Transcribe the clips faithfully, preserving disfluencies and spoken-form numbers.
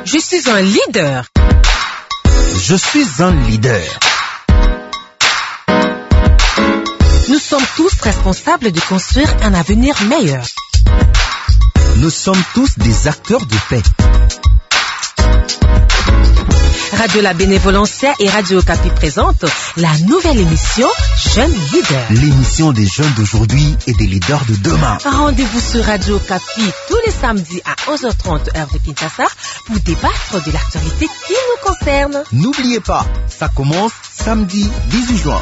Je suis un leader. Je suis un leader. Nous sommes tous responsables de construire un avenir meilleur. Nous sommes tous des acteurs de paix. Radio La Bénévolencia et Radio Okapi présentent la nouvelle émission Jeunes Leaders. L'émission des jeunes d'aujourd'hui et des leaders de demain. Rendez-vous sur Radio Okapi tous les samedis à onze heures trente heure de Kinshasa pour débattre de l'actualité qui nous concerne. N'oubliez pas, ça commence samedi dix-huit juin.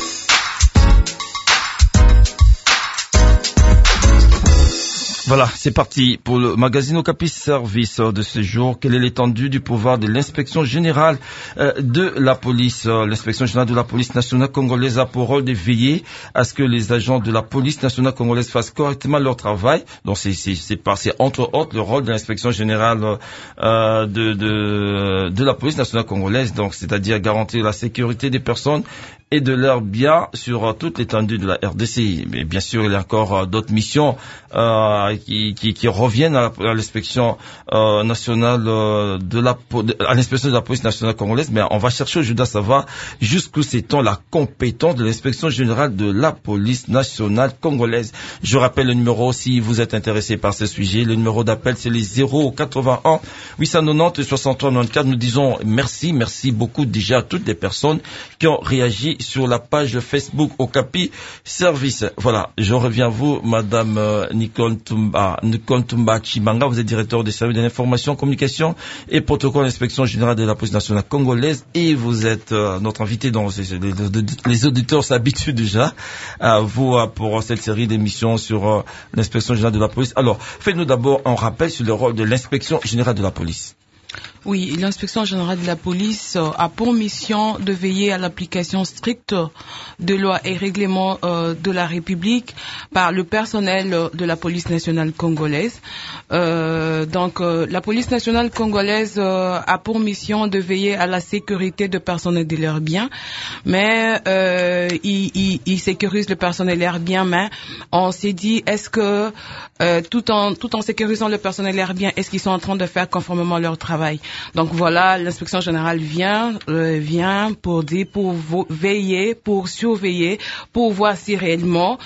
Voilà, c'est parti pour le magazine Okapi Service de ce jour. Quelle est l'étendue du pouvoir de l'inspection générale euh, de la police? euh, L'inspection générale de la police nationale congolaise a pour rôle de veiller à ce que les agents de la police nationale congolaise fassent correctement leur travail. Donc c'est c'est c'est par c'est entre autres le rôle de l'inspection générale euh, de de de la police nationale congolaise. Donc c'est-à-dire garantir la sécurité des personnes et de leurs biens sur euh, toute l'étendue de la R D C. Mais bien sûr, il y a encore euh, d'autres missions euh, qui, qui, qui reviennent à, à l'inspection euh, nationale euh, de la à l'inspection de la police nationale congolaise. Mais on va chercher aujourd'hui à savoir jusqu'où s'étend la compétence de l'inspection générale de la police nationale congolaise. Je rappelle le numéro si vous êtes intéressé par ce sujet. Le numéro d'appel c'est les zéro quatre-vingt-un huit cent quatre-vingt-dix soixante-trois quatre-vingt-quatorze. Nous disons merci, merci beaucoup déjà à toutes les personnes qui ont réagi sur la page Facebook Okapi Service. Voilà, je reviens à vous, Madame euh, Nicole Tumba, Nicole Tumba Chibanga. Vous êtes directeur des services de l'information, communication et protocole d'inspection générale de la police nationale congolaise et vous êtes euh, notre invité dont les, les auditeurs s'habituent déjà à vous euh, pour cette série d'émissions sur euh, l'inspection générale de la police. Alors, faites-nous d'abord un rappel sur le rôle de l'inspection générale de la police. Oui, l'inspection générale de la police euh, a pour mission de veiller à l'application stricte de lois et règlements euh, de la République par le personnel euh, de la police nationale congolaise. Euh, donc, euh, la police nationale congolaise euh, a pour mission de veiller à la sécurité de personnes et de leurs biens, mais euh, il, il, il sécurise le personnel et leurs biens, mais on s'est dit, est-ce que euh, tout en tout en sécurisant le personnel et leurs biens, est-ce qu'ils sont en train de faire conformément à leur travail? Donc voilà, l'inspection générale vient euh, vient pour dire, pour veiller, pour surveiller, pour voir si réellement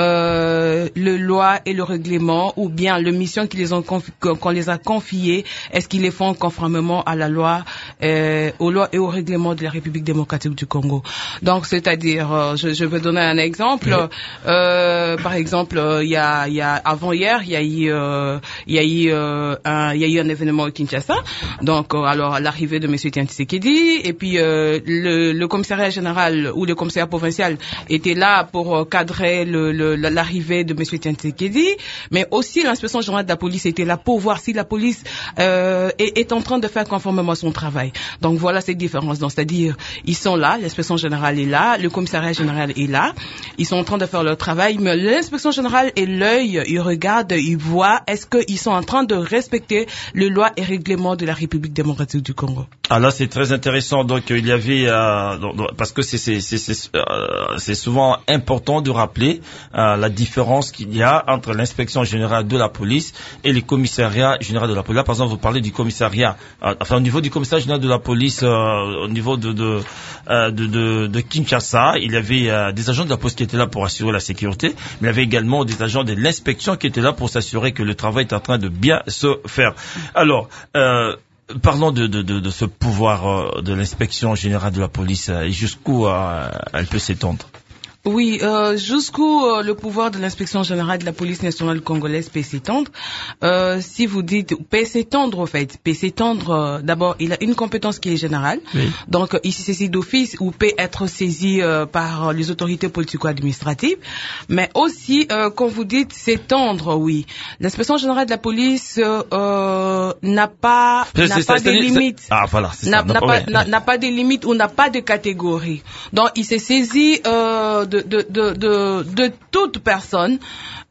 euh, le loi et le règlement ou bien le mission qu'ils les ont confi- qu'on les a confiées, est-ce qu'ils les font conformément à la loi, euh, aux lois et au règlement de la République démocratique du Congo. Donc c'est-à-dire, euh, je, je veux donner un exemple. Oui. Euh, par exemple, il y a il y a avant hier, il y a eu euh, il y a eu euh, un il y a eu un événement au Kinshasa. Donc, alors, à l'arrivée de M. Tshisekedi, et puis euh, le, le commissariat général ou le commissariat provincial était là pour cadrer le, le, l'arrivée de M. Tshisekedi, mais aussi l'inspection générale de la police était là pour voir si la police euh, est, est en train de faire conformément à son travail. Donc, voilà cette différence. Donc, c'est-à-dire, ils sont là, l'inspection générale est là, le commissariat général est là, ils sont en train de faire leur travail, mais l'inspection générale est l'œil, ils regardent, ils voient, est-ce qu'ils sont en train de respecter les lois et règlements de la République démocratique du Congo. Ah là, c'est très intéressant. Donc, il y avait euh, donc, parce que c'est c'est c'est c'est, euh, c'est souvent important de rappeler euh, la différence qu'il y a entre l'inspection générale de la police et les commissariats généraux de la police. Là, par exemple, vous parlez du commissariat. Euh, enfin, au niveau du commissariat général de la police, euh, au niveau de de, euh, de de de Kinshasa, il y avait euh, des agents de la police qui étaient là pour assurer la sécurité, mais il y avait également des agents de l'inspection qui étaient là pour s'assurer que le travail est en train de bien se faire. Alors. Euh, Parlons de, de, de, de ce pouvoir euh, de l'inspection générale de la police euh, et jusqu'où euh, elle peut s'étendre. Oui, euh, jusqu'où euh, le pouvoir de l'inspection générale de la police nationale congolaise peut s'étendre. Euh, si vous dites peut s'étendre, au fait, peut s'étendre. Euh, d'abord, il a une compétence qui est générale. Oui. Donc, il se saisit d'office ou peut être saisi euh, par les autorités politico-administratives. Mais aussi, euh, quand vous dites s'étendre, oui, l'inspection générale de la police euh, euh, n'a pas c'est, n'a c'est, pas c'est, de limites. Ah voilà, c'est n'a, ça. N'a, pas, n'a, n'a pas de limites ou n'a pas de catégorie. Donc, il s'est saisi euh, de De, de, de, de, de toute personne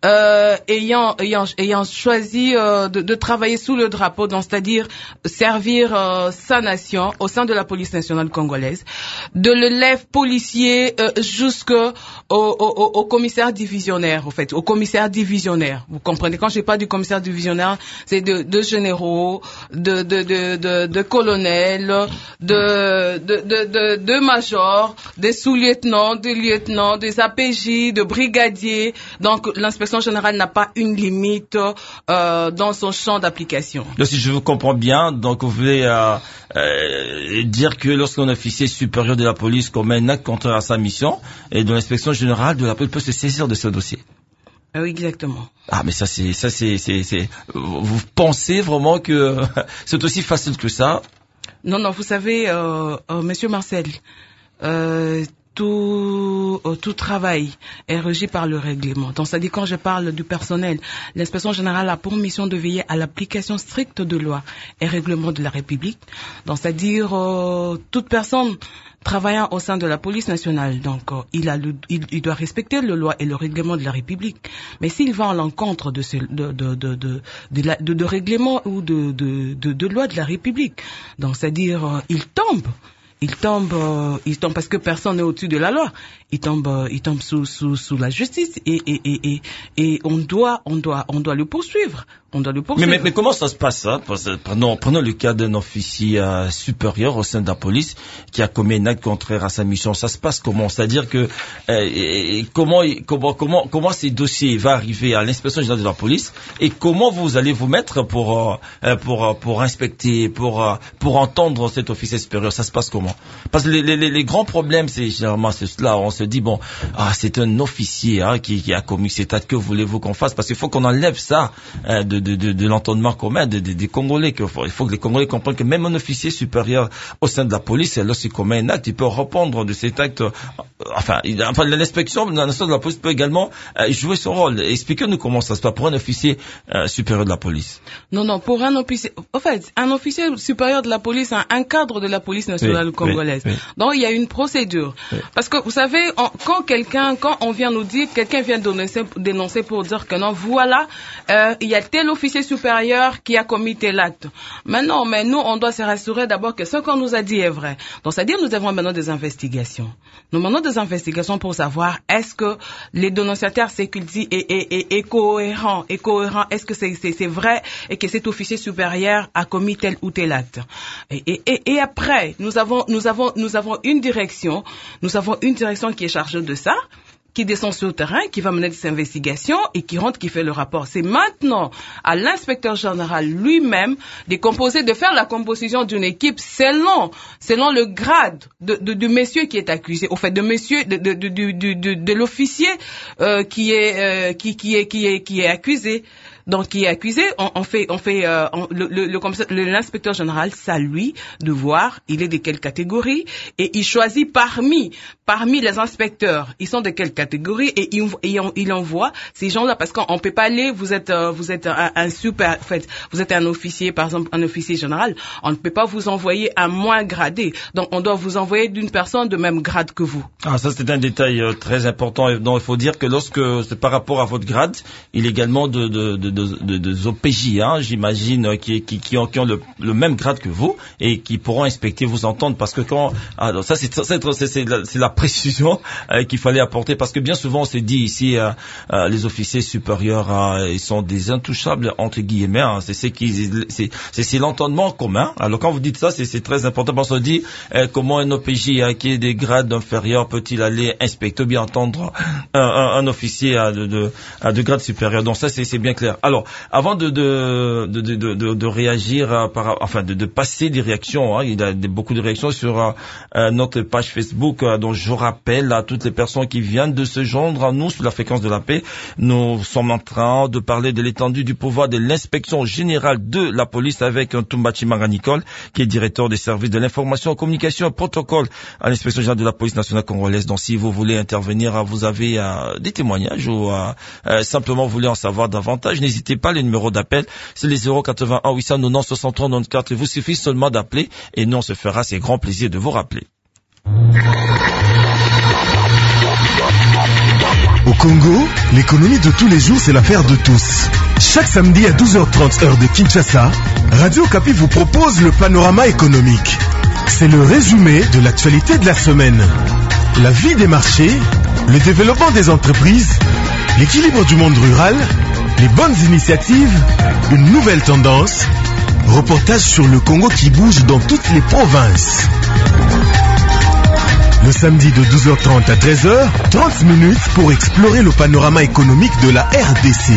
euh, ayant ayant ayant choisi euh, de, de travailler sous le drapeau, donc c'est-à-dire servir euh, sa nation au sein de la police nationale congolaise, de l'élève policier euh, jusqu'au au, au, au commissaire divisionnaire, au fait, au commissaire divisionnaire. Vous comprenez, quand je parle du commissaire divisionnaire, c'est de, de généraux, de de de de, de colonels, de de de de, de majors, des sous-lieutenants, des lieutenants, des A P J, de brigadiers. Donc l'inspection générale n'a pas une limite euh, dans son champ d'application. Donc, si je vous comprends bien, donc vous voulez euh, euh, dire que lorsqu'un officier supérieur de la police commet un acte contraire à sa mission, et de l'inspection générale de la police peut se saisir de ce dossier. Oui, exactement. Ah, mais ça c'est ça c'est c'est c'est. Vous pensez vraiment que c'est aussi facile que ça? Non, non. Vous savez, euh, euh, Monsieur Marcel. Euh, Tout, euh, tout travail est régi par le règlement. Donc, c'est-à-dire quand je parle du personnel, l'inspection générale a pour mission de veiller à l'application stricte de lois et règlements de la République. Donc, c'est-à-dire euh, toute personne travaillant au sein de la police nationale, donc euh, il a le, il, il doit respecter le loi et le règlement de la République. Mais s'il va à l'encontre de ce de de de de de, la, de, de règlement ou de de de, de loi de la République, donc c'est-à-dire euh, il tombe. Il tombe, euh, il tombe parce que personne n'est au-dessus de la loi. Il tombe, euh, il tombe sous sous sous la justice et et et et, et on doit on doit on doit le poursuivre. On doit le poursuivre. Mais, mais, mais comment ça se passe, ça? Prenons, prenons le cas d'un officier euh, supérieur au sein de la police qui a commis un acte contraire à sa mission. Ça se passe comment? C'est-à-dire que euh, et, et comment comment comment comment ces dossiers vont arriver à l'inspection générale de la police et comment vous allez vous mettre pour euh, pour pour inspecter, pour euh, pour entendre cet officier supérieur? Ça se passe comment? Parce que les, les, les grands problèmes, c'est généralement c'est cela. On se dit bon, ah c'est un officier hein, qui, qui a commis cet acte. Que voulez-vous qu'on fasse? Parce qu'il faut qu'on enlève ça euh, de De, de, de l'entendement commun des de, de, de Congolais. Que, il faut que les Congolais comprennent que même un officier supérieur au sein de la police, lorsqu'il commet un acte, il peut répondre de cet acte. Enfin, il, enfin l'inspection de la police peut également euh, jouer son rôle. Expliquez-nous comment ça se passe pour un officier euh, supérieur de la police. Non, non, pour un officier, en fait, un officier supérieur de la police, un, un cadre de la police nationale oui, congolaise. Oui, oui. Donc, il y a une procédure. Oui. Parce que, vous savez, on, quand quelqu'un, quand on vient nous dire, quelqu'un vient dénoncer, dénoncer pour dire que non, voilà, euh, il y a tel officier supérieur qui a commis tel acte. Maintenant, mais nous, on doit se rassurer d'abord que ce qu'on nous a dit est vrai. Donc, c'est-à-dire, nous avons maintenant des investigations. Nous menons des investigations pour savoir est-ce que les dénonciateurs, ce qu'ils disent est, est, est, est cohérent, est cohérent, est-ce que c'est, c'est, c'est vrai et que cet officier supérieur a commis tel ou tel acte. Et, et, et, et après, nous avons, nous avons, nous avons une direction, nous avons une direction qui est chargée de ça, qui descend sur le terrain, qui va mener des investigations et qui rentre, qui fait le rapport. C'est maintenant à l'inspecteur général lui-même de composer, de faire la composition d'une équipe selon, selon le grade de, de, de monsieur qui est accusé, au fait de monsieur, de, de, de, de, de, de l'officier euh, qui est, euh, qui, qui est, qui est, qui est accusé. Donc, qui est accusé, on, on fait, on fait, euh, on, le, le, le, l'inspecteur général, c'est à lui de voir, il est de quelle catégorie, et il choisit parmi, parmi les inspecteurs, ils sont de quelle catégorie, et il, il, il envoie ces gens-là, parce qu'on peut pas aller, vous êtes, euh, vous êtes un, un super, en fait, vous êtes un officier, par exemple, un officier général, on ne peut pas vous envoyer un moins gradé, donc on doit vous envoyer d'une personne de même grade que vous. Ah, ça c'est un détail euh, très important, donc il faut dire que lorsque, c'est par rapport à votre grade, il est également de, de, de De, de, de O P J, hein, j'imagine, qui, qui, qui ont, qui ont le, le même grade que vous et qui pourront inspecter, vous entendre, parce que quand, alors ça c'est, c'est, c'est, c'est, la, c'est la précision euh, qu'il fallait apporter, parce que bien souvent on s'est dit ici, euh, euh, les officiers supérieurs, euh, ils sont des intouchables entre guillemets, hein, c'est, c'est, qui, c'est, c'est, c'est l'entendement commun. Alors quand vous dites ça, c'est, c'est très important, parce qu'on se dit euh, comment un O P J euh, qui est des grades inférieurs peut-il aller inspecter ou bien entendre un, un, un officier à de, de, à de grade supérieur. Donc ça c'est, c'est bien clair. Alors, avant de de de de de, de réagir, euh, par, enfin de, de passer des réactions, hein, il y a des, beaucoup de réactions sur euh, notre page Facebook, euh, dont je rappelle à toutes les personnes qui viennent de se joindre à nous sur la fréquence de la paix. Nous sommes en train de parler de l'étendue du pouvoir de l'inspection générale de la police avec un Tumbachi Manga-Nicole, qui est directeur des services de l'information, communication et protocole à l'inspection générale de la police nationale congolaise. Donc, si vous voulez intervenir, vous avez euh, des témoignages ou euh, euh, simplement vous voulez en savoir davantage, n'hésitez pas, les numéros d'appel, c'est les zéro quatre-vingt-un huit cent quatre-vingt-dix soixante-trois quatre-vingt-quatre. Il vous suffit seulement d'appeler et nous on se fera c'est grand plaisir de vous rappeler. Au Congo, l'économie de tous les jours, c'est l'affaire de tous. Chaque samedi à douze heures trente heure de Kinshasa, Radio Okapi vous propose le panorama économique. C'est le résumé de l'actualité de la semaine. La vie des marchés, le développement des entreprises, l'équilibre du monde rural, les bonnes initiatives, une nouvelle tendance, reportage sur le Congo qui bouge dans toutes les provinces. Le samedi de douze heures trente à treize heures, trente minutes pour explorer le panorama économique de la R D C.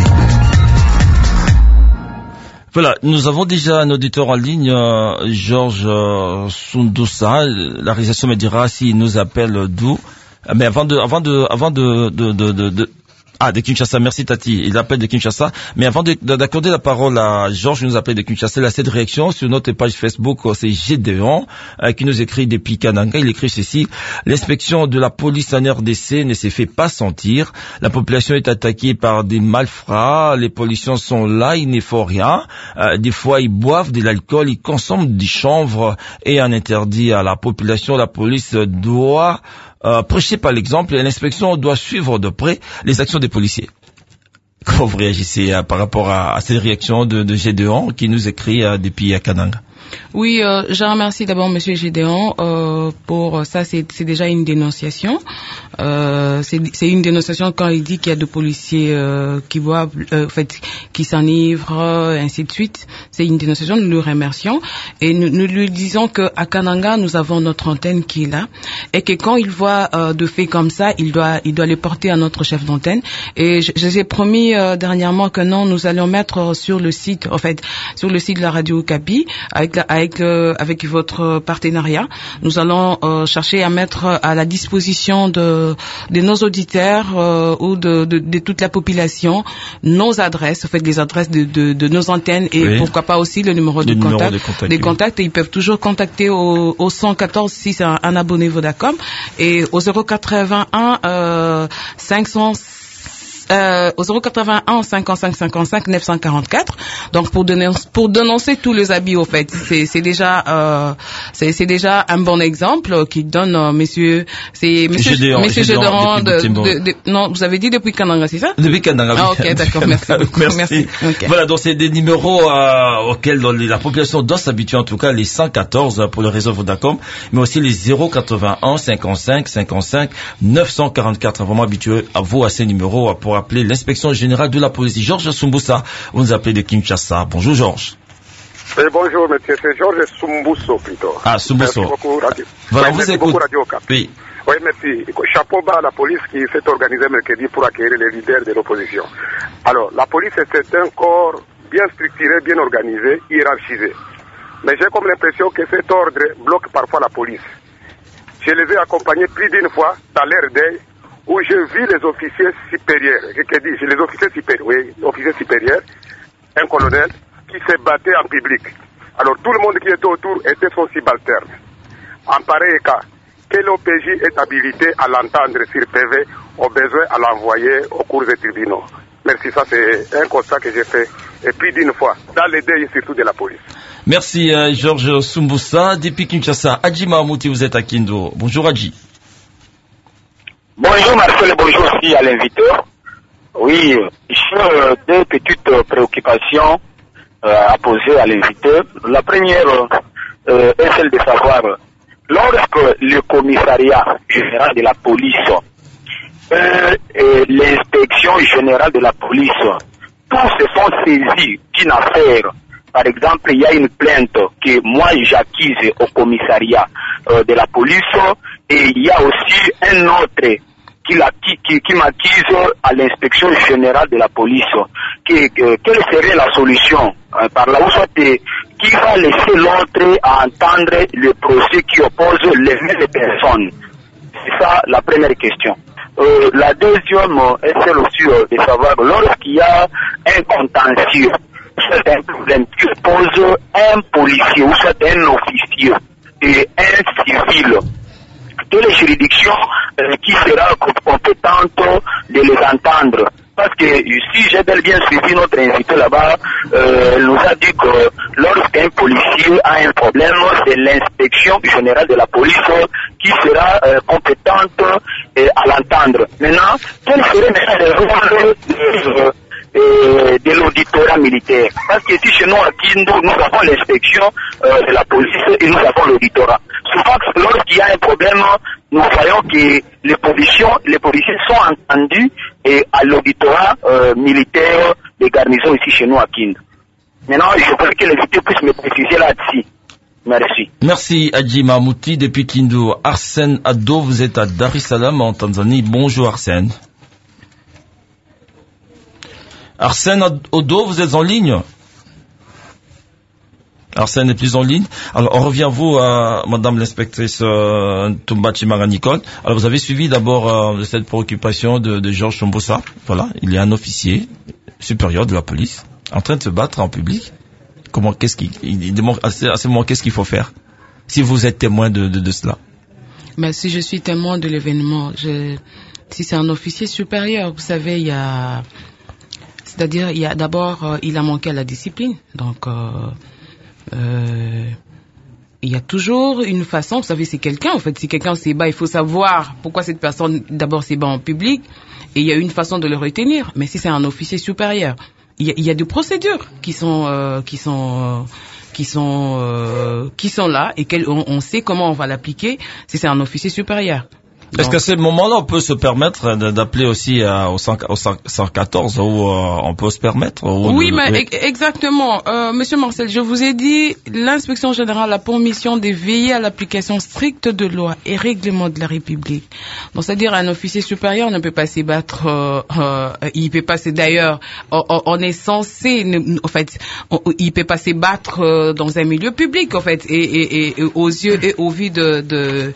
Voilà, nous avons déjà un auditeur en ligne, euh, Georges euh, Sundoussa. La réalisation me dira s'il nous appelle d'où. Mais avant de, avant de, avant de, de, de, de, de Ah, de Kinshasa, merci Tati. Il appelle de Kinshasa. Mais avant de, de, d'accorder la parole à Georges, qui nous appelle de Kinshasa, il a cette réaction sur notre page Facebook, c'est Gédéon, euh, qui nous écrit depuis Kananga. Il écrit ceci: l'inspection de la police en R D C ne s'est fait pas sentir. La population est attaquée par des malfrats. Les policiers sont là, ils ne font rien. Euh, des fois, ils boivent de l'alcool, ils consomment du chanvre et un interdit à la population. La police doit Euh, prêcher par l'exemple et l'inspection doit suivre de près les actions des policiers. Comment vous réagissez euh, par rapport à, à cette réaction de, de Gédéon qui nous écrit euh, depuis à Kananga? Oui, euh, je remercie d'abord Monsieur Gédéon euh, pour ça. C'est, c'est déjà une dénonciation. Euh, c'est, c'est une dénonciation quand il dit qu'il y a des policiers euh, qui boivent, euh, en fait, qui s'enivrent, euh, ainsi de suite. C'est une dénonciation. Nous le remercions et nous, nous lui disons que à Kananga nous avons notre antenne qui est là et que quand il voit euh, de faits comme ça, il doit, il doit les porter à notre chef d'antenne. Et je, je vous ai promis euh, dernièrement que non, nous allons mettre sur le site, en fait, sur le site de la Radio Okapi avec la, avec euh, avec votre partenariat, nous allons euh, chercher à mettre à la disposition de de nos auditeurs euh, ou de, de de toute la population nos adresses, en fait les adresses de de, de nos antennes et oui. Pourquoi pas aussi le numéro de le contact, numéro de contact, des oui. contacts. Et ils peuvent toujours contacter au, au cent quatorze si c'est un, un abonné Vodacom et au zéro quatre-vingt-un euh, cinq cents Euh, au zéro quatre-vingt-un cinquante-cinq cinquante-cinq neuf cent quarante-quatre. Donc pour donner, pour dénoncer tous les abus, au fait, c'est, c'est déjà, euh, c'est, c'est déjà un bon exemple qui donne, euh, messieurs, c'est monsieur, Gédéon, monsieur Gédéon de, de, de, non, vous avez dit depuis Kananga, c'est ça? Depuis Kananga, oui. Ah, ok, d'accord, merci beaucoup. Merci. merci. Okay. Voilà, donc c'est des numéros euh, auxquels la population doit s'habituer, en tout cas les cent quatorze pour le réseau Vodacom, mais aussi les zéro quatre-vingt-un cinquante-cinq cinquante-cinq neuf cent quarante-quatre. Vraiment habitué à vous à ces numéros pour appeler l'inspection générale de la police. Georges Sumbusa, vous nous appelez de Kinshasa. Bonjour Georges. Oui, bonjour monsieur, c'est Georges Sumbuso plutôt. Ah, Sumbuso. Merci beaucoup, Radio. Voilà, oui, vous merci écoute. beaucoup Radio Cap. Oui. Oui, merci. Chapeau bas à la police qui s'est organisée mercredi pour accueillir les leaders de l'opposition. Alors, la police, c'est un corps bien structuré, bien organisé, hiérarchisé. Mais j'ai comme l'impression que cet ordre bloque parfois la police. Je les ai accompagnés plus d'une fois dans l'air d'œil où je vis les officiers supérieurs, que dis-je, les officiers supérieurs, oui, officiers supérieurs, un colonel, qui se battait en public. Alors tout le monde qui était autour était son subalterne. En pareil cas, que l'O P J est habilité à l'entendre sur P V, au besoin à l'envoyer aux cours des tribunaux. Merci, ça c'est un constat que j'ai fait, et puis d'une fois, dans les deuils surtout de la police. Merci euh, Georges Sumbusa, depuis Kinshasa. Adji Mahamouti, vous êtes à Kindo. Bonjour Adji. Bonjour Marcel, bonjour aussi à l'invité. Oui, j'ai euh, deux petites euh, préoccupations euh, à poser à l'invité. La première euh, est celle de savoir, lorsque le commissariat général de la police, euh, et l'inspection générale de la police, tous se sont saisis d'une affaire. Par exemple, il y a une plainte que moi j'accuse au commissariat euh, de la police et il y a aussi un autre qui, qui, qui m'accuse à l'inspection générale de la police. Que, que, quelle serait la solution euh, par là où soit qui va laisser l'autre à entendre le procès qui oppose les mêmes personnes? C'est ça la première question. Euh, la deuxième est celle aussi euh, de savoir lorsqu'il y a un contentieux, c'est un problème qui oppose un policier ou soit un officier et un civil. Quelle juridiction euh, qui sera compétente de les entendre? Parce que si j'ai bel bien suivi notre invité là-bas, euh, elle nous a dit que lorsqu'un policier a un problème, c'est l'inspection générale de la police qui sera euh, compétente euh, à l'entendre. Maintenant, quelle serait le rôle de, euh, de l'auditorat militaire. Parce que ici chez nous à Kindu, nous avons l'inspection euh, de la police et nous avons l'auditorat. Souvent, lorsqu'il y a un problème, nous voyons que les positions, les policiers sont entendus et à l'auditorat euh, militaire des garnisons ici chez nous à Kindu. Maintenant, je voudrais que les invités puissent me préciser là-dessus. Merci. Merci Adji Mahmouti depuis Kindu. Arsène Ado, vous êtes à Dar es Salaam en Tanzanie. Bonjour Arsène. Arsène Ado, vous êtes en ligne? Arsène n'est plus en ligne. Alors, on revient à vous, à Madame l'inspectrice euh, Tumba Chimara Nicole. Alors, vous avez suivi d'abord euh, cette préoccupation de, de Georges Chombossa. Voilà, il est un officier supérieur de la police en train de se battre en public. Comment, qu'est-ce qu'il, il demande à ce, à ce moment, qu'est-ce qu'il faut faire si vous êtes témoin de, de, de cela? Ben, si je suis témoin de l'événement, je, si c'est un officier supérieur, vous savez, il y a, c'est-à-dire, il y a d'abord, euh, il a manqué à la discipline. Donc, euh, euh, il y a toujours une façon, vous savez, c'est quelqu'un, en fait, si quelqu'un s'est bat, il faut savoir pourquoi cette personne, d'abord, s'est bat en public, et il y a une façon de le retenir. Mais si c'est un officier supérieur, il y a, il y a des procédures qui sont, euh, qui sont, euh, qui sont, euh, qui sont là et qu'on on sait comment on va l'appliquer si c'est un officier supérieur. Est-ce Donc, qu'à ce moment-là, on peut se permettre d'appeler aussi euh, au, cent, au cent quatorze, ou euh, on peut se permettre ou oui, le, mais le... e- exactement. Euh, Monsieur Marcel, je vous ai dit, l'inspection générale a pour mission de veiller à l'application stricte de loi et règlements de la République. Donc, c'est-à-dire, un officier supérieur ne peut pas s'y battre. Euh, euh, il peut pas. C'est d'ailleurs, on, on est censé, en fait, on, il peut pas se battre euh, dans un milieu public, en fait, et, et, et, et aux yeux et au vu de de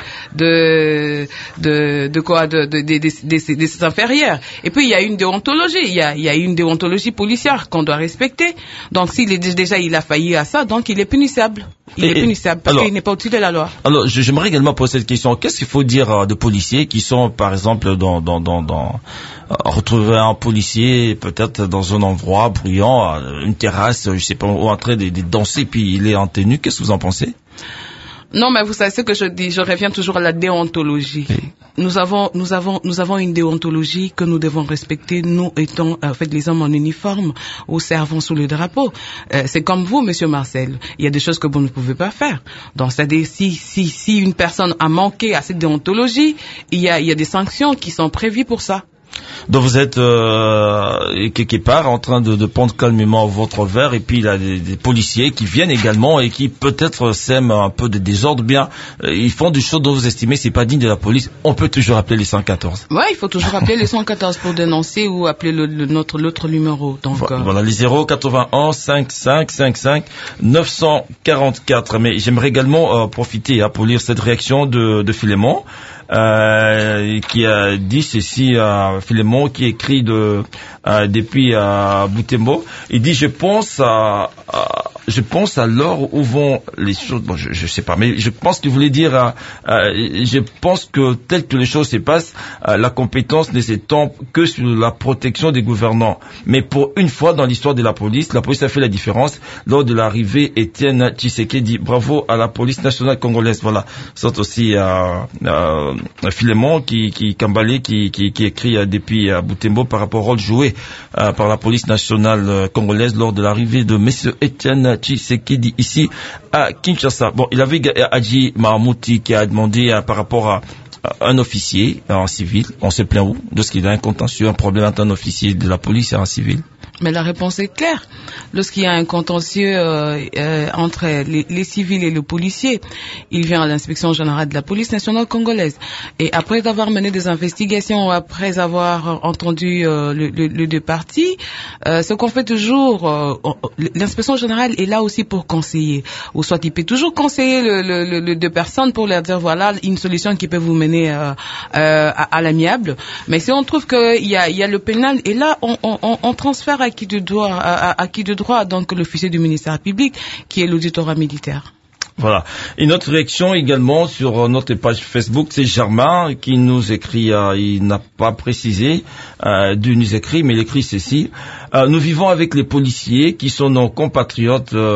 de de, de quoi, de, de, de, de, de, de ses inférieurs. Et puis, il y a une déontologie, il y a, il y a une déontologie policière qu'on doit respecter. Donc, s'il est déjà, il a failli à ça, donc il est punissable. Il et, est punissable parce qu'il n'est pas au-dessus de la loi. Alors, j'aimerais également poser cette question. Qu'est-ce qu'il faut dire euh, de policiers qui sont, par exemple, dans, dans, dans, dans euh, retrouver un policier peut-être dans un endroit bruyant, euh, une terrasse, je sais pas, ou en train de, de danser, puis il est en tenue. Qu'est-ce que vous en pensez? Non, mais vous savez ce que je dis, je reviens toujours à la déontologie. Oui. Nous avons, nous avons, nous avons une déontologie que nous devons respecter, nous étant, en fait, les hommes en uniforme ou servant sous le drapeau. Euh, c'est comme vous, Monsieur Marcel. Il y a des choses que vous ne pouvez pas faire. Donc, c'est-à-dire, si, si, si une personne a manqué à cette déontologie, il y a, il y a des sanctions qui sont prévues pour ça. Donc vous êtes euh, quelque part en train de, de prendre calmement votre verre, et puis il y a des, des policiers qui viennent également et qui peut-être sèment un peu de désordre. Bien, euh, ils font des choses dont vous estimez c'est pas digne de la police. On peut toujours appeler les cent quatorze. Ouais, il faut toujours appeler les cent quatorze pour dénoncer ou appeler le, le, notre l'autre numéro. Donc voilà, euh... voilà les zéro quatre-vingt-un cinquante-cinq cinquante-cinq neuf cent quarante-quatre. Mais j'aimerais également euh, profiter hein, pour lire cette réaction de, de Philémon. Euh, qui a dit ceci à Philémon, qui écrit de euh, depuis à euh, Butembo. Il dit je pense à, à je pense à l'heure où vont les choses. Bon, je, je sais pas, mais je pense qu'il voulait dire. Euh, euh, je pense que tel que les choses se passent, euh, la compétence ne s'étend que sur la protection des gouvernants. Mais pour une fois dans l'histoire de la police, la police a fait la différence lors de l'arrivée Étienne Tshisekedi. Bravo à la police nationale congolaise. Voilà, c'est aussi euh, euh, Philémon qui qui Kambalé qui qui, qui écrit euh, depuis à euh, Butembo par rapport au rôle joué euh, par la police nationale euh, congolaise lors de l'arrivée de Monsieur Étienne Tshisekedi ici à Kinshasa. Bon, il avait Adji Mahmouti qui a demandé euh, par rapport à un officier en civil. On se plaint où de ce qu'il a un contentieux, un problème entre un officier de la police et un civil? Mais la réponse est claire. Lorsqu'il y a un contentieux euh, euh, entre les, les civils et le policier, il vient à l'inspection générale de la police nationale congolaise. Et après avoir mené des investigations, après avoir entendu euh, le, le, les deux parties, euh, ce qu'on fait toujours, euh, l'inspection générale est là aussi pour conseiller. Ou soit il peut toujours conseiller le, le, le, les deux personnes pour leur dire voilà une solution qui peut vous mener euh, euh, à, à l'amiable. Mais si on trouve qu'il y a, il y a le pénal, et là on, on, on transfère à qui de droit, à, à, à qui de droit, donc l'officier du ministère public, qui est l'auditorat militaire. Voilà. Une autre réaction également sur notre page Facebook, c'est Germain qui nous écrit, euh, il n'a pas précisé euh, d'où nous écrit, mais il écrit ceci. Euh, nous vivons avec les policiers qui sont nos compatriotes. Euh,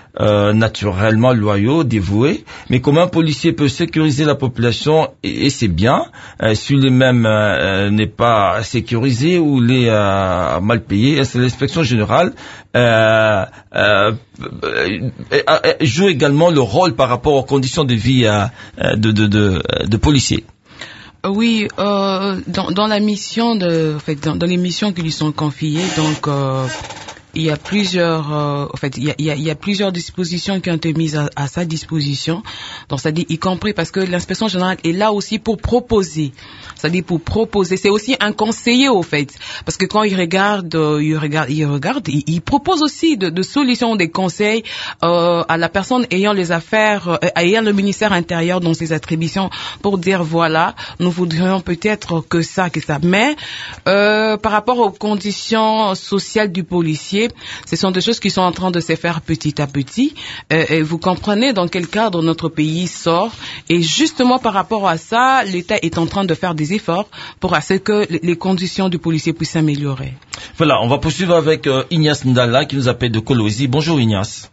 euh, naturellement loyaux, dévoués. Mais comment un policier peut sécuriser la population, et, et c'est bien, euh, si lui-même euh, n'est pas sécurisé ou il est euh, mal payé, c'est l'inspection générale euh, euh, euh, joue également le rôle par rapport aux conditions de vie euh, de, de, de, de policiers. Oui, euh, dans, dans la mission de, en fait, dans, dans les missions qui lui sont confiées, donc euh, il y a plusieurs, euh, en fait, il y a, il y a, il y a plusieurs dispositions qui ont été mises à, à sa disposition. Donc, c'est-à-dire, y compris parce que l'inspection générale est là aussi pour proposer. C'est-à-dire pour proposer. C'est aussi un conseiller, au fait, parce que quand il regarde, euh, il regarde, il regarde, il, il propose aussi de, de solutions, des conseils euh, à la personne ayant les affaires, euh, ayant le ministère intérieur dans ses attributions, pour dire voilà, nous voudrions peut-être que ça, que ça. Mais euh, par rapport aux conditions sociales du policier, ce sont des choses qui sont en train de se faire petit à petit. Euh, et vous comprenez dans quel cadre notre pays sort. Et justement par rapport à ça, l'État est en train de faire des efforts pour à ce que les conditions du policier puissent s'améliorer. Voilà, on va poursuivre avec euh, Ignace Ndala qui nous appelle de Kolwezi. Bonjour Ignace.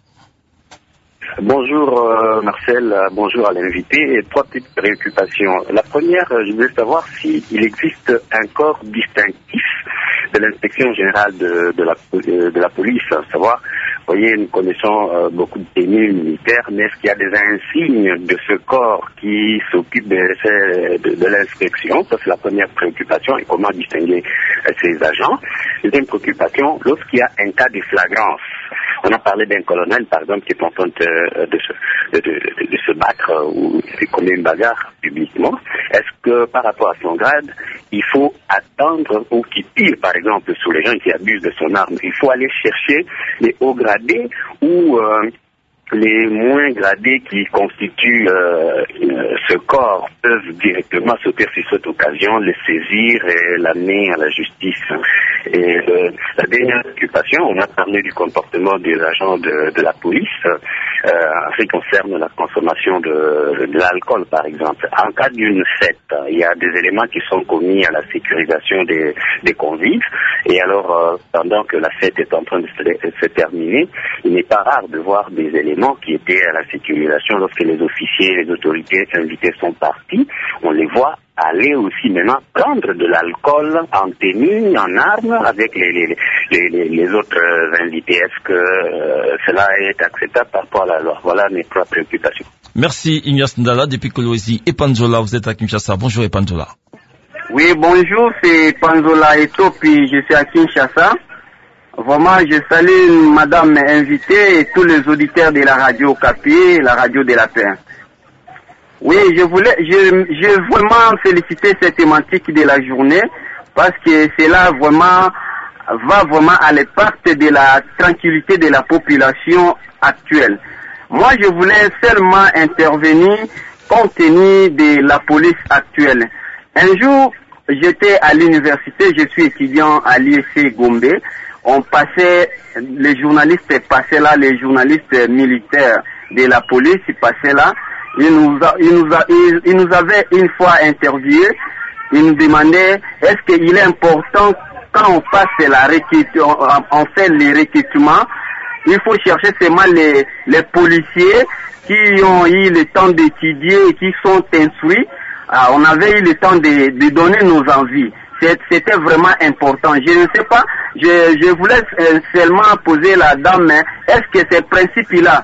Bonjour euh, Marcel, bonjour à l'invité. Et trois petites préoccupations. La première, je voulais savoir s'il existe un corps distinctif de l'inspection générale de, de, la, de la police, à savoir, vous voyez, nous connaissons euh, beaucoup de tenues militaires, mais est-ce qu'il y a des insignes de ce corps qui s'occupe de, de, de l'inspection? Ça, c'est la première préoccupation, et comment distinguer euh, ces agents. Deuxième préoccupation, lorsqu'il y a un cas de flagrance, on a parlé d'un colonel, par exemple, qui est en train de, de, se, de, de, de se battre euh, ou de commettre une bagarre publiquement. Est-ce que, par rapport à son grade, il faut attendre ou qu'il tire, par exemple, sur les gens qui abusent de son arme? Il faut aller chercher les hauts gradés ou euh, les moins gradés qui constituent euh, ce corps peuvent directement sauter sur cette occasion, le saisir et l'amener à la justice. Et euh, la dernière occupation, on a parlé du comportement des agents de, de la police euh, en ce qui concerne la consommation de, de l'alcool, par exemple. En cas d'une fête, il y a des éléments qui sont commis à la sécurisation des, des convives. Et alors, euh, pendant que la fête est en train de se, de se terminer, il n'est pas rare de voir des éléments qui étaient à la sécurisation lorsque les officiers et les autorités invités sont partis. On les voit aller aussi maintenant prendre de l'alcool en tenue, en armes avec les, les, les, les, les autres invités. Est-ce que euh, cela est acceptable par rapport à la loi? Voilà mes trois préoccupations. Merci Ignace Ndala depuis Kolwezi. Epanzola, vous êtes à Kinshasa. Bonjour Epanzola. Oui, bonjour, c'est Panzola Eto, puis je suis à Kinshasa. Vraiment, je salue madame invitée et tous les auditeurs de la radio Okapi, la radio de la paix. Oui, je voulais, je, je vraiment féliciter cette thématique de la journée parce que cela vraiment va vraiment à l'impact de la tranquillité de la population actuelle. Moi, je voulais seulement intervenir compte tenu de la police actuelle. Un jour, j'étais à l'université, je suis étudiant à l'I F C Gombe. On passait, les journalistes passaient là, les journalistes militaires de la police passaient là. Ils nous, a, ils, nous a, ils, ils nous avaient une fois interviewés. Ils nous demandaient est-ce qu'il est important quand on passe la recrutement, on, on fait les recrutements, il faut chercher seulement les, les policiers qui ont eu le temps d'étudier et qui sont instruits. Ah, on avait eu le temps de, de donner nos envies. C'était vraiment important. Je ne sais pas, je, je voulais seulement poser la dame, est-ce que ces principes-là,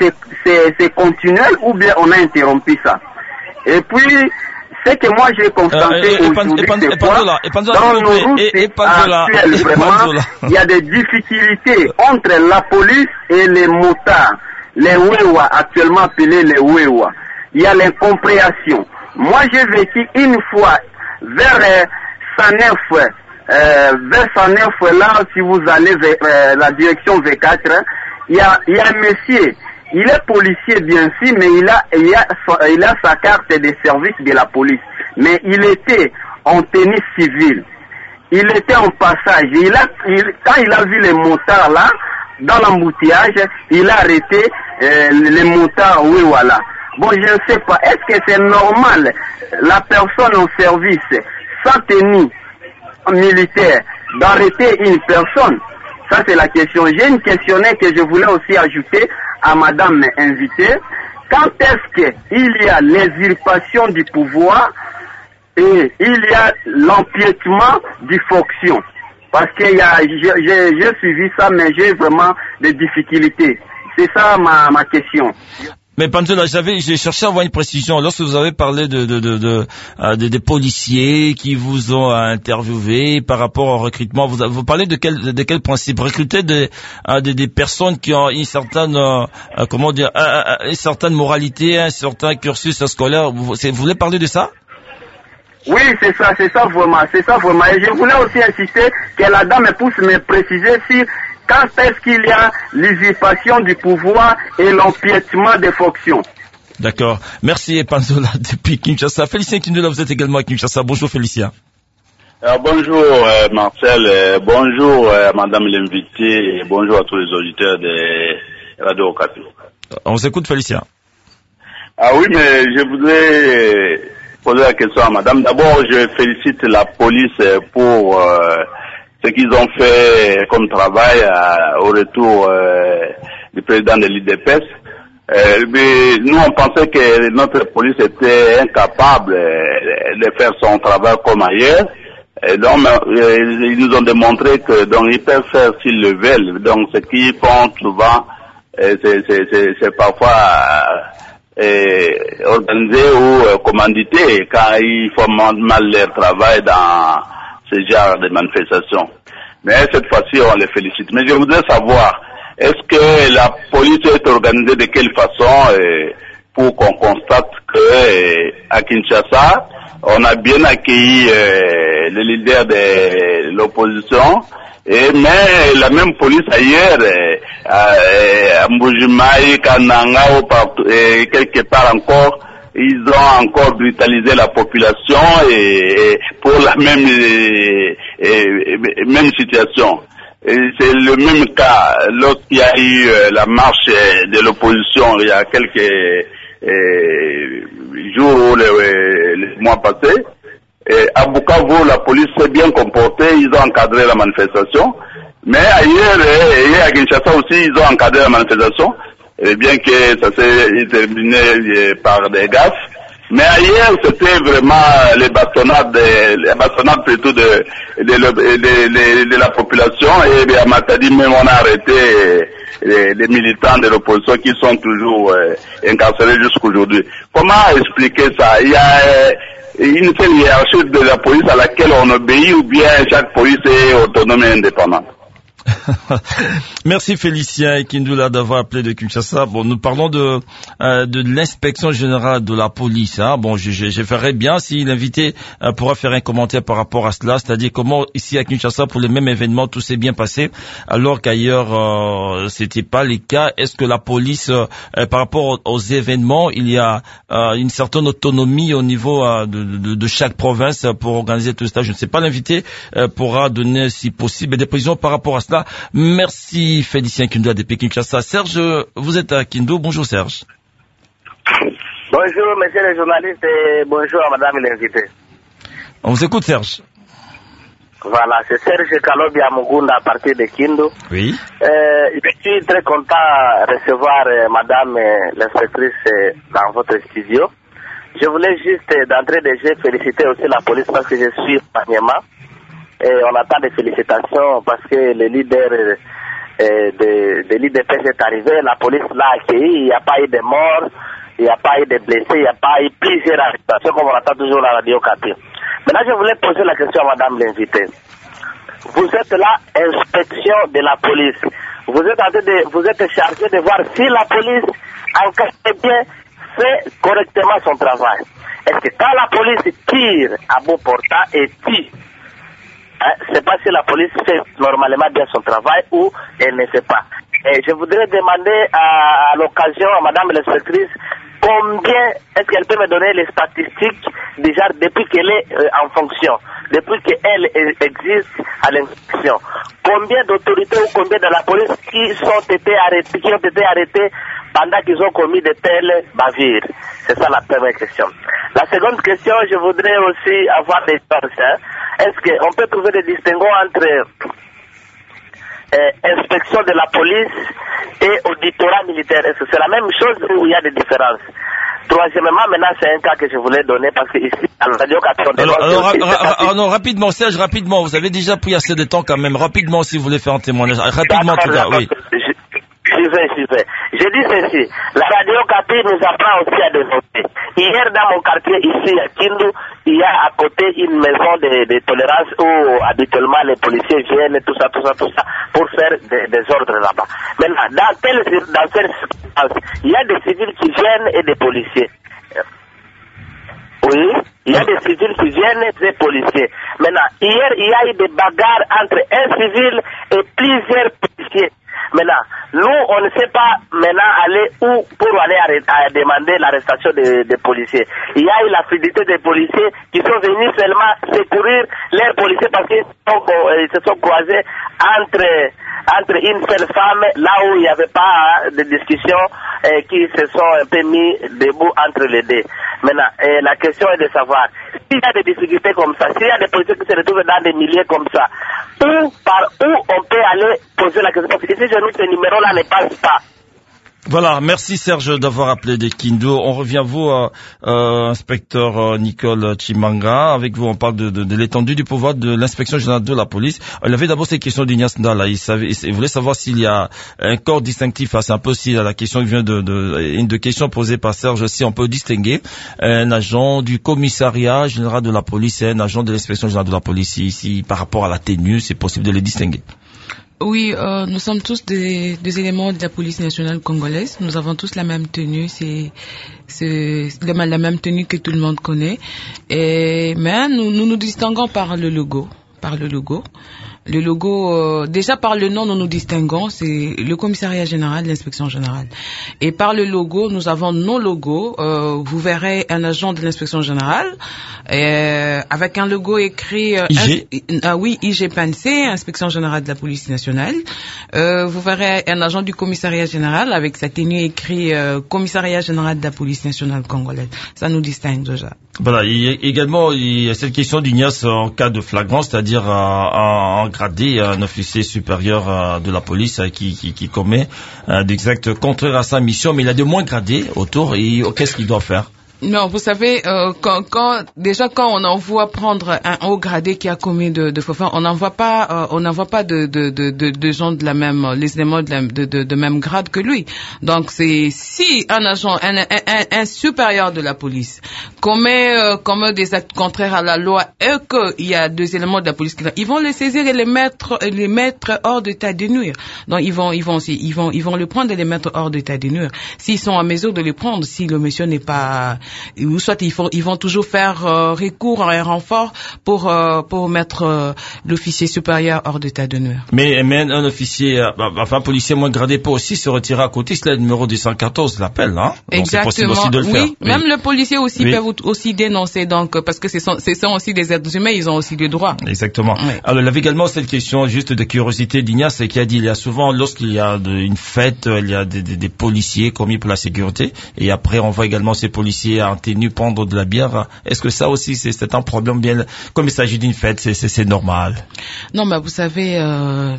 c'est continuel ou bien on a interrompu ça? Et puis, ce que moi j'ai constaté euh, aujourd'hui, c'est quoi? Dans nos routes actuelles, vraiment, il y a des difficultés entre la police et les motards, les Wewa, actuellement appelés les Wewa. Il y a l'incompréhension. Moi, j'ai vécu une fois vers euh, cent neuf, euh, vers cent neuf, là, si vous allez vers euh, la direction V quatre, il y a, il y a un monsieur, il est policier bien sûr, mais il a, il a, il a sa carte de service de la police. Mais il était en tenue civile. Il était en passage. Il a, il, quand il a vu les motards là, dans l'embouteillage, il a arrêté euh, les motards, oui voilà. Bon, je ne sais pas, est-ce que c'est normal, la personne en service, sans tenue militaire, d'arrêter une personne? Ça, c'est la question. J'ai une questionnaire que je voulais aussi ajouter à madame invitée, quand est-ce qu'il y a l'usurpation du pouvoir et il y a l'empiètement du fonction? Parce que y a, j'ai, j'ai suivi ça, mais j'ai vraiment des difficultés. C'est ça ma, ma question. Mais Pantola, j'avais, j'ai cherché à avoir une précision. Lorsque vous avez parlé de, de, de, de, de, de des policiers qui vous ont interviewé par rapport au recrutement, vous, vous parlez de quel, de quel principe? Recruter des, des, des personnes qui ont une certaine, euh, comment dire, une certaine moralité, un certain cursus scolaire. Vous, vous voulez parler de ça? Oui, c'est ça, c'est ça vraiment, c'est ça vraiment. Et je voulais aussi insister que la dame puisse me préciser si quand est-ce qu'il y a l'usurpation du pouvoir et l'empiètement des fonctions. D'accord. Merci Panzola depuis Kinshasa. Félicien Kindula, vous êtes également à Kinshasa. Bonjour Félicien. Euh, bonjour euh, Marcel, euh, bonjour euh, Madame l'invitée et bonjour à tous les auditeurs de Radio Okapi. On s'écoute Félicien. Ah oui, mais je voudrais poser la question à Madame. D'abord, je félicite la police pour euh, ce qu'ils ont fait comme travail à, au retour euh, du président de l'I D P S. Euh, mais nous, on pensait que notre police était incapable de faire son travail comme ailleurs. Et donc, euh, ils nous ont démontré que donc ils peuvent faire s'ils le veulent. Donc, ce qu'ils font souvent, euh, c'est, c'est, c'est, c'est parfois euh, organisé ou euh, commandité quand ils font mal leur travail dans ce genre de manifestations. Mais cette fois-ci, on les félicite. Mais je voudrais savoir, est-ce que la police est organisée de quelle façon euh, pour qu'on constate que euh, à Kinshasa, on a bien accueilli euh, le leader de l'opposition, et mais la même police ailleurs, euh, à Mbujimaï, Kananga ou partout, et quelque part encore, ils ont encore brutalisé la population et, et pour la même et, et, même situation. Et c'est le même cas lorsqu'il y a eu euh, la marche de l'opposition il y a quelques euh, jours ou les, les mois passés. Et à Bukavu, la police s'est bien comportée, ils ont encadré la manifestation. Mais ailleurs, et à Kinshasa aussi, ils ont encadré la manifestation. Et bien que ça s'est terminé par des gaffes. Mais ailleurs, c'était vraiment les bastonnades, les bastonnades plutôt de, de, de, de, de la population. Et bien, à Matadi, même on a arrêté les, les militants de l'opposition qui sont toujours euh, incarcérés jusqu'aujourd'hui. Comment expliquer ça? Il y a euh, une seule hiérarchie de la police à laquelle on obéit ou bien chaque police est autonome et indépendante? Merci Félicien et Kindula d'avoir appelé de Kinshasa. Bon, nous parlons de euh, de l'inspection générale de la police. Hein. Bon, je, je, je ferais bien si l'invité euh, pourra faire un commentaire par rapport à cela, c'est-à-dire comment ici à Kinshasa pour les mêmes événements tout s'est bien passé, alors qu'ailleurs euh, c'était pas le cas. Est-ce que la police, euh, par rapport aux, aux événements, il y a euh, une certaine autonomie au niveau euh, de, de, de chaque province pour organiser tout ça? Je ne sais pas. L'invité euh, pourra donner, si possible, des précisions par rapport à cela. Merci Félicien Kindou de Kinshasa. Serge, vous êtes à Kindu. Bonjour Serge. Bonjour monsieur le journaliste et bonjour à madame l'invitée. On vous écoute Serge. Voilà, c'est Serge Kalobi à Mugunda à partir de Kindu. Oui. Euh, je suis très content de recevoir euh, madame euh, l'inspectrice euh, dans votre studio. Je voulais juste euh, d'entrée de jeu féliciter aussi la police parce que je suis Panyama. Et on attend des félicitations parce que le leader euh, de, de l'I D P S est arrivé, la police l'a accueilli, il n'y a pas eu de morts, il n'y a pas eu de blessés, il n'y a pas eu plusieurs arrestations comme on attend toujours à la radio Okapi. Maintenant, je voulais poser la question à madame l'invitée. Vous êtes là, inspection de la police. Vous êtes en train de, vous êtes chargé de voir si la police encadre bien, fait correctement son travail. Est-ce que quand la police tire à bout portant et tire, Hein, c'est pas si la police fait normalement bien son travail ou elle ne fait pas. Et je voudrais demander à, à l'occasion à madame l'inspectrice combien est-ce qu'elle peut me donner les statistiques déjà depuis qu'elle est euh, en fonction, depuis qu'elle existe à l'inspection. Combien d'autorités ou combien de la police qui sont été arrêtés, qui ont été arrêtés pendant qu'ils ont commis de telles bavures? C'est ça la première question. La seconde question, je voudrais aussi avoir des sources. Hein. Est-ce qu'on peut trouver des distinguos entre euh, inspection de la police et auditorat militaire. Est-ce que c'est la même chose ou il y a des différences? Troisièmement, maintenant, c'est un cas que je voulais donner parce que ici, à la radio quatre Alors, alors ra ra ra non, rapidement, Serge, rapidement, vous avez déjà pris assez de temps quand même. Rapidement, si vous voulez faire un témoignage. Rapidement, en tout cas, oui. Je vais, je vais. Je dis ceci. La radio Capi nous apprend aussi à développer. Hier, dans mon quartier, ici, à Kindu, il y a à côté une maison de, de tolérance où habituellement les policiers viennent, tout ça, tout ça, tout ça, pour faire des, des ordres là-bas. Maintenant, dans telle, dans telle circonstance, il y a des civils qui viennent et des policiers. Oui, il y a des civils qui viennent et des policiers. Maintenant, hier, il y a eu des bagarres entre un civil et plusieurs policiers. Maintenant, nous, on ne sait pas maintenant aller où pour aller à, à demander l'arrestation des, des policiers. Il y a eu la fidélité des policiers qui sont venus seulement secourir leurs policiers parce qu'ils se sont croisés entre, entre une seule femme, là où il n'y avait pas hein, de discussion, et qui se sont un peu mis debout entre les deux. Maintenant, et la question est de savoir, s'il y a des difficultés comme ça, s'il y a des policiers qui se retrouvent dans des milliers comme ça, où, par où on peut aller poser la question? Parce que ici, chez nous, ce numéro-là ne passe pas. Voilà, merci Serge d'avoir appelé des Kindu. On revient à vous, euh, euh, inspecteur euh, Nicole Chimanga. Avec vous, on parle de, de, de l'étendue du pouvoir de l'inspection générale de la police. Il avait d'abord cette question d'Ignace Ndala. Il, savait, il voulait savoir s'il y a un corps distinctif. C'est un peu aussi à la question qui vient de, de une de questions posées par Serge, si on peut distinguer un agent du commissariat général de la police et un agent de l'inspection générale de la police. Si, si par rapport à la tenue, c'est possible de les distinguer. Oui, euh, nous sommes tous des, des éléments de la police nationale congolaise. Nous avons tous la même tenue, c'est c'est la, la même tenue que tout le monde connaît. Et mais nous nous, nous distinguons par le logo, par le logo. Le logo, euh, déjà par le nom, nous nous distinguons, c'est le commissariat général, l'inspection générale. Et par le logo, nous avons nos logos. Euh, vous verrez un agent de l'inspection générale euh, avec un logo écrit euh, I G. Ah oui, I G P N C, inspection générale de la police nationale. Euh, vous verrez un agent du commissariat général avec sa tenue écrit euh, commissariat général de la police nationale congolaise. Ça nous distingue déjà. Voilà. Il y a également il y a cette question d'Ignace en cas de flagrance, c'est-à-dire en, en gradé, un officier supérieur euh, de la police euh, qui, qui, qui commet euh, des actes contraires à sa mission, mais il a de moins gradés autour. Et qu'est-ce qu'il doit faire? Non, vous savez, euh, quand, quand déjà quand on envoie prendre un haut gradé qui a commis de, de faux faits, on n'envoie pas, euh, on n'envoie pas de, de, de, de, de gens de la même, les éléments de, la, de, de, de même grade que lui. Donc c'est si un agent, un, un, un, un supérieur de la police commet, euh, commet des actes contraires à la loi et qu'il y a deux éléments de la police qui ils vont les saisir et les mettre, les mettre hors d'état de nuire. Donc ils vont, ils vont, ils vont, ils vont le prendre et les mettre hors d'état de nuire. S'ils sont en mesure de les prendre, si le monsieur n'est pas ou soit ils, faut, ils vont toujours faire euh, recours à un renfort pour euh, pour mettre euh, l'officier supérieur hors d'état de nuire. Mais, mais un officier, euh, enfin un policier moins gradé peut aussi se retirer à côté, c'est le numéro deux cent quatorze l'appel, hein. Donc exactement. C'est possible aussi de le oui. faire. Oui, même le policier aussi oui. peut aussi dénoncer, donc parce que ce sont, ce sont aussi des êtres humains, ils ont aussi des droits. Exactement. Oui. Alors il y avait également cette question juste de curiosité d'Ignace qui a dit il y a souvent lorsqu'il y a de, une fête, il y a des, des, des policiers commis pour la sécurité et après on voit également ces policiers en tenue prendre de la bière. Est-ce que ça aussi c'est un problème bien comme il s'agit d'une fête, c'est normal? Non, mais vous savez, euh,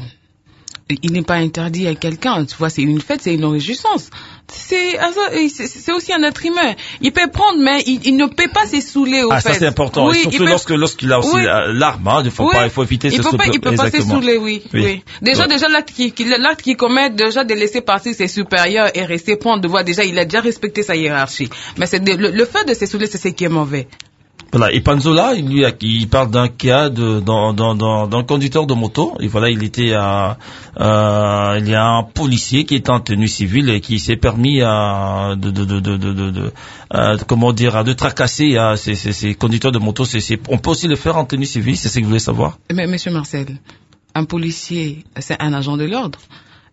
il n'est pas interdit à quelqu'un. Tu vois, c'est une fête, c'est une réjouissance. C'est c'est aussi un être humain. Il peut prendre, mais il, il ne peut pas se saouler au ah, fait. Ah, ça c'est important. Oui, et surtout peut... lorsque lorsqu'il a aussi oui. l'arme, hein, il faut oui. pas, il faut éviter. Il ce peut pas, il peut pas se saouler, oui. oui. oui. Déjà, ouais. déjà l'acte qui, l'acte qui commet, déjà de laisser passer ses supérieurs et rester prendre de voix. Déjà, il a déjà respecté sa hiérarchie. Mais c'est le, le fait de se saouler, c'est ce qui est mauvais. Voilà. Et Panzola, lui, il parle d'un cas de, d'un, d'un, d'un, d'un conducteur de moto. Et voilà, il était à, euh, il y a un policier qui est en tenue civile et qui s'est permis à, de, de, de, de, de, de, de euh, comment dire, à de tracasser à ces, ces, ces conducteurs de moto. C'est, c'est, on peut aussi le faire en tenue civile, c'est ce que vous voulez savoir? Mais, monsieur Marcel, un policier, c'est un agent de l'ordre.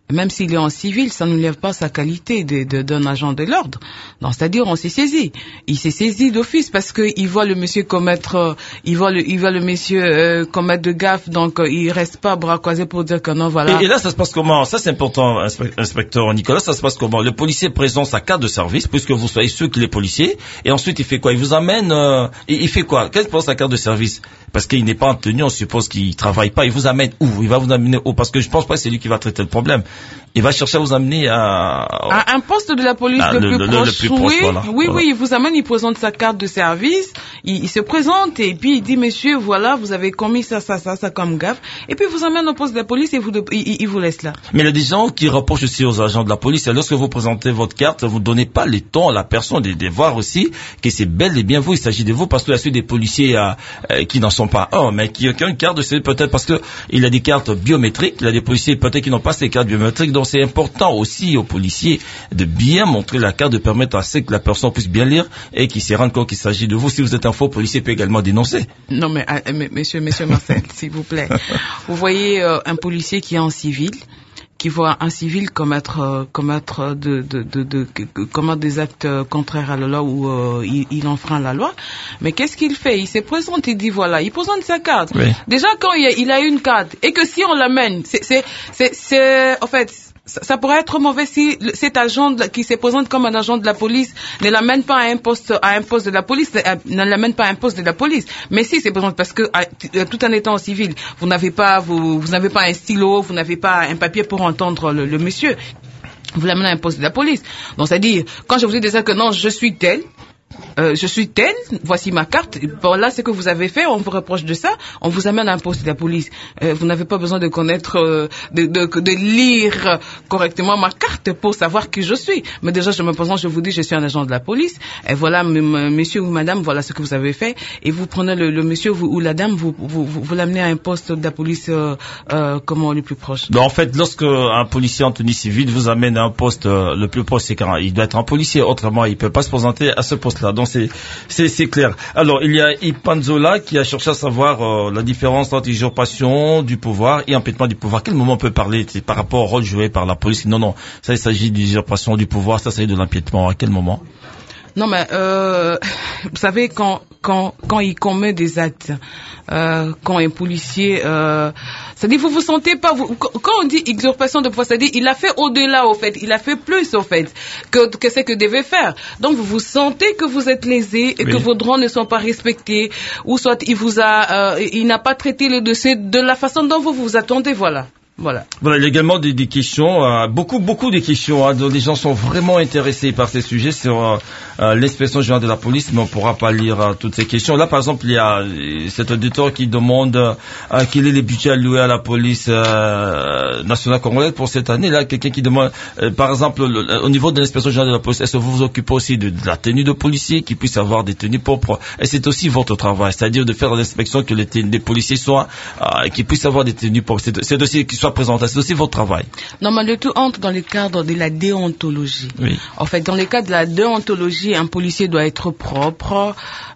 même s'il est en civil, ça ne lève pas sa qualité de, de, d'un agent de l'ordre. Non, c'est-à-dire, on s'est saisi. Il s'est saisi d'office parce que il voit le monsieur commettre, euh, il voit le, il voit le monsieur euh, commettre de gaffe, donc euh, il reste pas bras croisés pour dire que non, voilà. Et, et là, ça se passe comment? Ça, c'est important, inspecteur Nicolas. Ça se passe comment? Le policier présente sa carte de service, puisque vous soyez sûr qu'il est policier, et ensuite il fait quoi? Il vous amène, euh, il, il fait quoi? Qu'est-ce que sa carte de service? Parce qu'il n'est pas en tenue, on suppose qu'il travaille pas. Il vous amène où? Il va vous amener où? Parce que je pense pas que c'est lui qui va traiter le problème. Il va chercher à vous amener à... à un poste de la police ah, le, le, plus le, proche. le plus proche. Oui, voilà, oui, voilà. oui, il vous amène, il présente sa carte de service, il, il se présente et puis il dit, monsieur, voilà, vous avez commis ça, ça, ça, ça comme gaffe. Et puis il vous amène au poste de la police et vous, il, il vous laisse là. Mais il y a des gens qui reprochent aussi aux agents de la police, et lorsque vous présentez votre carte, vous donnez pas les temps à la personne de, de voir aussi que c'est bel et bien vous, il s'agit de vous, parce qu'il y a aussi des policiers euh, euh, qui n'en sont pas un, mais qui, qui ont une carte de service, peut-être parce que il a des cartes biométriques, il y a des policiers peut-être qui n'ont pas ces cartes biométriques, donc c'est important aussi aux policiers de bien montrer la carte, de permettre à ce que la personne puisse bien lire et qu'il se rende compte qu'il s'agit de vous. Si vous êtes un faux policier, peut également dénoncer. Non mais, euh, mais monsieur, monsieur Marcel, s'il vous plaît, vous voyez euh, un policier qui est en civil, qui voit un civil commettre euh, commettre de, de, de, de, de commettre des actes euh, contraires à la loi ou euh, il, il enfreint la loi, mais qu'est-ce qu'il fait? Il se présente, il dit voilà, il présente sa carte. Oui. Déjà quand il a, il a une carte et que si on l'amène, c'est c'est c'est, c'est en fait ça, ça pourrait être mauvais si cet agent de, qui se présente comme un agent de la police ne l'amène pas à un poste à un poste de la police, ne l'amène pas à un poste de la police. Mais si c'est présente parce que à, tout en étant civil, vous n'avez pas vous vous n'avez pas un stylo, vous n'avez pas un papier pour entendre le, le monsieur. Vous l'amenez à un poste de la police. Donc c'est-à-dire quand je vous dis déjà que non, je suis tel. Euh, je suis tel, voici ma carte, voilà ce que vous avez fait, on vous reproche de ça, on vous amène à un poste de la police. Euh, vous n'avez pas besoin de connaître, euh, de, de, de lire correctement ma carte pour savoir qui je suis. Mais déjà, je me présente, je vous dis, je suis un agent de la police, et voilà, m- monsieur ou madame, voilà ce que vous avez fait, et vous prenez le, le monsieur vous, ou la dame, vous, vous, vous, vous l'amenez à un poste de la police, euh, euh, comment, le plus proche. Donc, en fait, lorsque un policier en tenue civile vous amène à un poste euh, le plus proche, c'est quand il doit être un policier, autrement, il peut pas se présenter à ce poste-là. Donc, c'est, c'est, c'est clair. Alors, il y a Ipanzola qui a cherché à savoir euh, la différence entre usurpation du pouvoir et empêchement du pouvoir. Quel moment on peut parler c'est par rapport au rôle joué par la police? Non, non, ça, il s'agit d'usurpation du pouvoir, ça, il s'agit de l'empiètement. À quel moment? Non, mais euh, vous savez, quand quand quand il commet des actes, euh, quand un policier, euh, c'est-à-dire vous vous sentez pas, vous, quand on dit usurpation de pouvoir, c'est-à-dire il a fait au-delà, au fait, il a fait plus, au fait, que que c'est que devait faire. Donc vous vous sentez que vous êtes lésé et oui. que vos droits ne sont pas respectés, ou soit il vous a, euh, il n'a pas traité le dossier de la façon dont vous vous attendez, voilà. Voilà. Voilà, il y a également des, des questions, euh, beaucoup, beaucoup de questions. Hein, dont les gens sont vraiment intéressés par ces sujets sur euh, euh, l'inspection générale de la police, mais on pourra pas lire euh, toutes ces questions. Là, par exemple, il y a euh, cet auditeur qui demande euh, quel est le budget alloué à la police euh, nationale congolaise pour cette année. Là, quelqu'un qui demande, euh, par exemple, le, au niveau de l'inspection générale de la police, est-ce que vous vous occupez aussi de, de la tenue de policiers, qui puissent avoir des tenues propres? Et c'est aussi votre travail, c'est-à-dire de faire l'inspection que les, les policiers soient, euh, qu'ils puissent avoir des tenues propres. C'est, c'est aussi qu'ils soient présenter. C'est aussi votre travail. Non, mais le tout entre dans le cadre de la déontologie. Oui. En fait, dans le cadre de la déontologie, un policier doit être propre.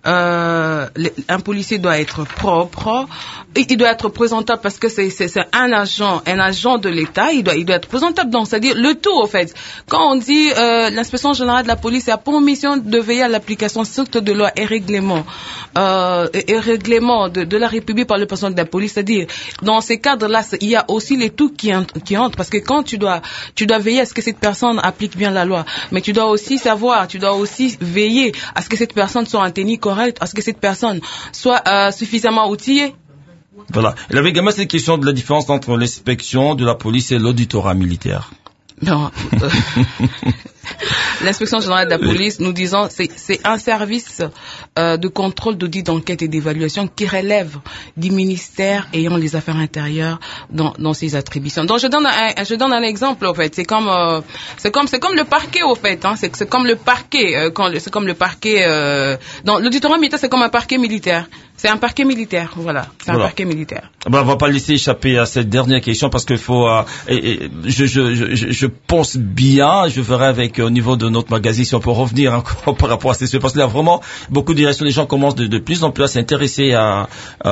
Euh, un policier doit être propre. Il doit être présentable parce que c'est, c'est, c'est un agent, un agent de l'État. Il doit, il doit être présentable. Donc, c'est-à-dire le tout, en fait. Quand on dit euh, l'inspection générale de la police a pour mission de veiller à l'application stricte de lois et règlements, euh, et, et règlements de, de la République par le personnel de la police, c'est-à-dire dans ces cadres-là, il y a aussi les tout qui entre, qui entre, parce que quand tu dois, tu dois veiller à ce que cette personne applique bien la loi, mais tu dois aussi savoir, tu dois aussi veiller à ce que cette personne soit en tenue correcte, à ce que cette personne soit euh, suffisamment outillée. Voilà. Il y avait également cette question de la différence entre l'inspection de la police et l'auditorat militaire. Non. Euh, L'inspection générale de la police, nous disons, c'est, c'est un service euh, de contrôle, d'audit, d'enquête et d'évaluation qui relève du ministère ayant les affaires intérieures dans, dans ses attributions. Donc je donne un, je donne un exemple en fait. C'est comme, euh, c'est comme, c'est comme le parquet au fait. Hein. C'est, c'est comme le parquet. Euh, quand, c'est comme le parquet. Euh, dans l'auditorat militaire, c'est comme un parquet militaire. C'est un parquet militaire, voilà. C'est voilà. un parquet militaire. Ben, on va pas laisser échapper à cette dernière question parce qu'il faut. Euh, et, et, je, je, je, je pense bien, je verrai avec euh, au niveau de notre magazine si on peut revenir encore par rapport à ces parce que là vraiment beaucoup de directions, les gens commencent de, de plus en plus à s'intéresser à,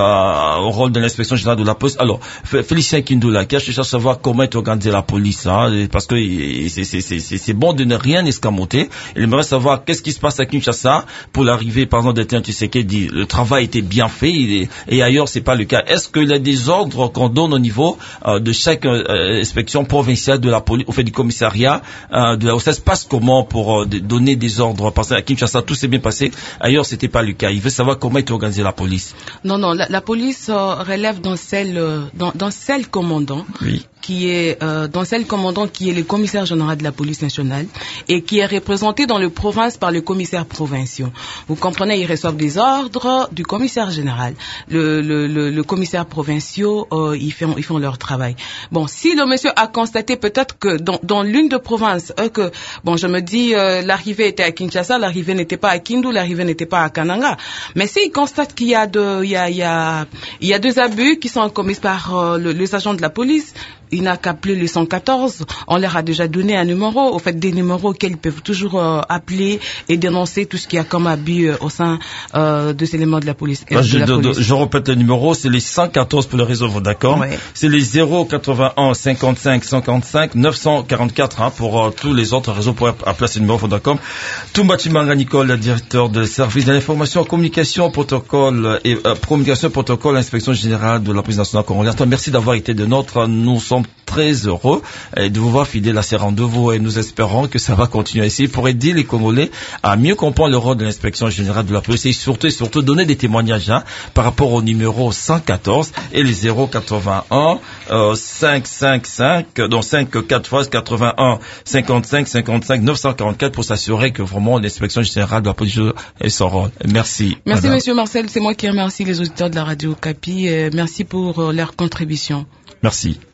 à, au rôle de l'inspection générale de la police. Alors, Félicien Kindoula, qui cherche à savoir comment est organisée la police, hein, parce que c'est, c'est, c'est, c'est bon de ne rien escamoter. Il aimerait savoir qu'est-ce qui se passe à Kinshasa pour l'arrivée, par exemple, d'Étienne Tshisekedi. Le travail était bien fait et, et ailleurs c'est pas le cas. Est-ce qu'il y a des ordres qu'on donne au niveau euh, de chaque euh, inspection provinciale de la police, au fait du commissariat euh, de la O C S, passe comment pour euh, de, donner des ordres? Parce qu'à Kinshasa tout s'est bien passé, ailleurs c'était pas le cas. Il veut savoir comment est organisée la police. Non, non, la, la police euh, relève dans celle, euh, dans, dans celle commandant. Oui. qui est euh, dans celle commandant qui est le commissaire général de la police nationale et qui est représenté dans le province par le commissaire provincial. Vous comprenez, ils reçoivent des ordres du commissaire général. Le, le, le, le commissaire provincial, euh, ils font ils font leur travail. Bon, si le monsieur a constaté peut-être que dans, dans l'une des provinces, euh, que bon, je me dis euh, l'arrivée était à Kinshasa, l'arrivée n'était pas à Kindu, l'arrivée n'était pas à Kananga. Mais s'il constate qu'il y a de il y a il y a il y a deux abus qui sont commis par euh, le, les agents de la police, il n'a qu'à appeler le cent quatorze. On leur a déjà donné un numéro, au fait des numéros auxquels ils peuvent toujours euh, appeler et dénoncer tout ce qu'il y a comme abus euh, au sein euh, de ces éléments de la police. Euh, je, de la de, police. De, je répète le numéro, c'est les cent quatorze pour le réseau Vodacom. Ouais. C'est les zéro quatre-vingt-un cinquante-cinq cinquante-cinq neuf cent quarante-quatre hein, pour euh, tous les autres réseaux pour appeler ce numéro Vodacom. Toumba Chimanga Nicole, directeur de service de l'information, communication, protocole et euh, communication, protocole, inspection générale de la police nationale congolaise. Merci d'avoir été de notre. Nous sommes très heureux de vous voir fidèle à ces rendez-vous et nous espérons que ça va continuer ici pour aider les Congolais à mieux comprendre le rôle de l'inspection générale de la police et surtout, et surtout donner des témoignages hein, par rapport au numéro cent quatorze et les zéro quatre-vingt-un euh, cinq cent cinquante-cinq donc cinq quatre fois quatre-vingt-un cinquante-cinq cinquante-cinq neuf cent quarante-quatre pour s'assurer que vraiment l'inspection générale de la police ait son rôle. Merci. Merci madame. Monsieur Marcel, c'est moi qui remercie les auditeurs de la radio Capi et merci pour euh, leur contribution. Merci.